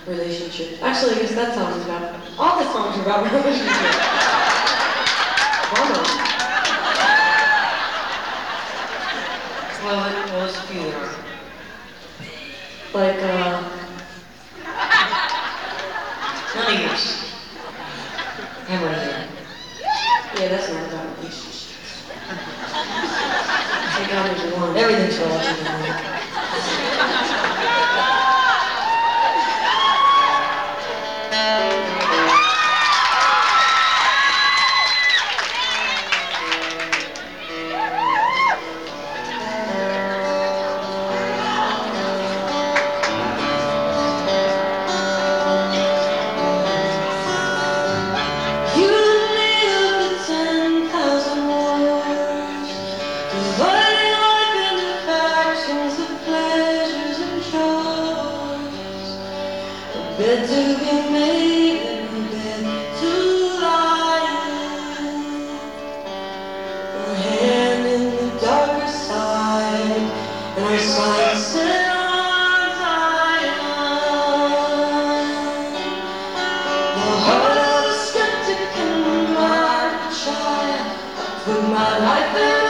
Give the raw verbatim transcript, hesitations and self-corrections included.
relationship. Actually, I guess that song is about, all the songs are about relationships. Bummer. Well, well, there's a few that are. Like, uh... None of yours. Have one here. Yeah, that's not about relationships. Take out as one. Everything's relative. Bed to be made and a bed to lie in. A hand in the darker side, and our sights set on Zion. The heart of a skeptic and my child. I put my life in